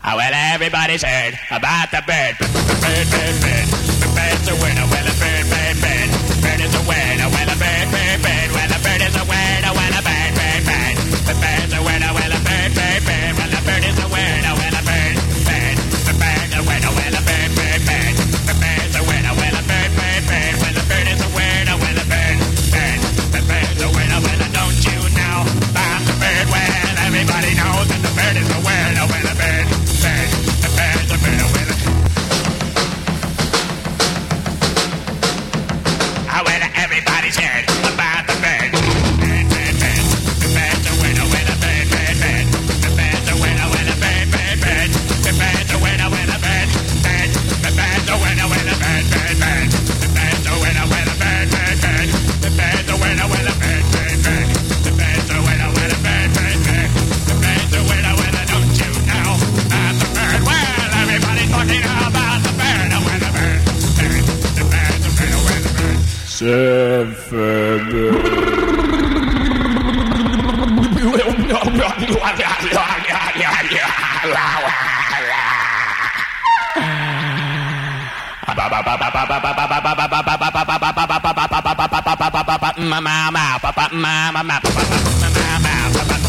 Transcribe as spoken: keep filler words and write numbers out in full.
Oh, well, everybody's heard about the bird. Bird, bird, bird. The bird's a winner. Well, a bird, bird, bird. Bird is a winner. Well, a bird, bird, bird. Well, a bird is a winner. Well, a bird, bird, bird. The bird's a winner. Well, a bird, bird, bird. Well, a bird is a winner. Well, a bird, bird. The bird's a winner. Well, a bird, bird, bird. The bird's a winner. Well, a bird, bird, bird. Well, a bird is a winner. Well, a bird, bird. The bird's a winner. Well, don't you know about the bird? Well, everybody knows that the bird is a winner. Well, a bird. The bird's a winner, winner. Oh, well, everybody's heard about the bird. Bird, bird, bird. The bird's a winner, winner, bird, bird, bird. The bird's a winner, winner, bird, bird, bird. The bird's a winner, winner, bird, bird. The bird's a winner, winner, bird, bird, bird. The bird's a winner, winner, bird, bird, bird. The bird's a winner, winner, bird, bird, bird. The bird's a winner, winner, bird, bird, bird. The bird's a winner, winner, don't you know about the bird? Well, everybody's talking about the bird, oh, well, the bird, bird, the bird, the bird, oh, well, the bird. Seven.